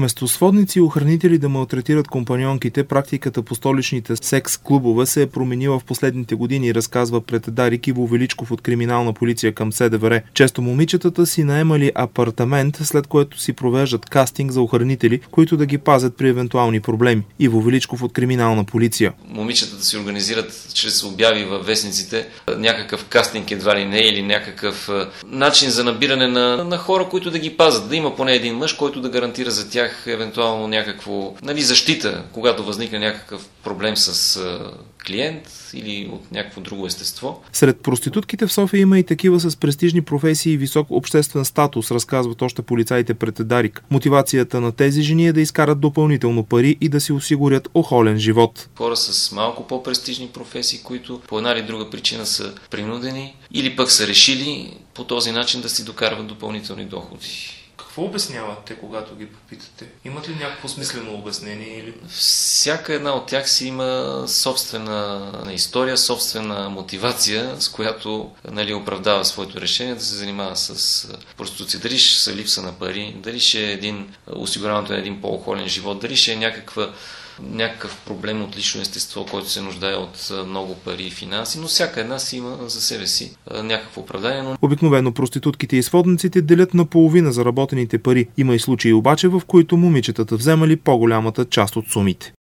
Вместо сводници и охранители да малтретират компаньонките, практиката по столичните секс-клубове се е променила в последните години, разказва пред Дарик Иво Величков от Криминална полиция към СДВР. Често момичетата си наемали апартамент, след което си провеждат кастинг за охранители, които да ги пазят при евентуални проблеми. Иво Величков от Криминална полиция. Момичетата си организират чрез обяви във вестниците някакъв кастинг едва ли не или някакъв начин за набиране на хора, които да ги пазят. Да има поне един мъж, който да гарантира за тях евентуално някакво защита, когато възникне някакъв проблем с клиент или от някакво друго естество. Сред проститутките в София има и такива с престижни професии и висок обществен статус, разказват още полицаите пред Дарик. Мотивацията на тези жени е да изкарат допълнително пари и да си осигурят охолен живот. Хора с малко по-престижни професии, които по една или друга причина са принудени или пък са решили по този начин да си докарват допълнителни доходи. Какво обясняват те, когато ги попитате? Имат ли някакво смислено обяснение? Или... Всяка една от тях си има собствена история, собствена мотивация, с която оправдава своето решение да се занимава с проституция. Дали ще са липса на пари, дали ще е осигуряването на един по-охолен живот, дали ще е някакъв проблем от лично естество, който се нуждае от много пари и финанси, но всяка една си има за себе си някакво оправдание. Обикновено проститутките и сводниците делят наполовина заработените пари. Има и случаи обаче, в които момичетата вземали по-голямата част от сумите.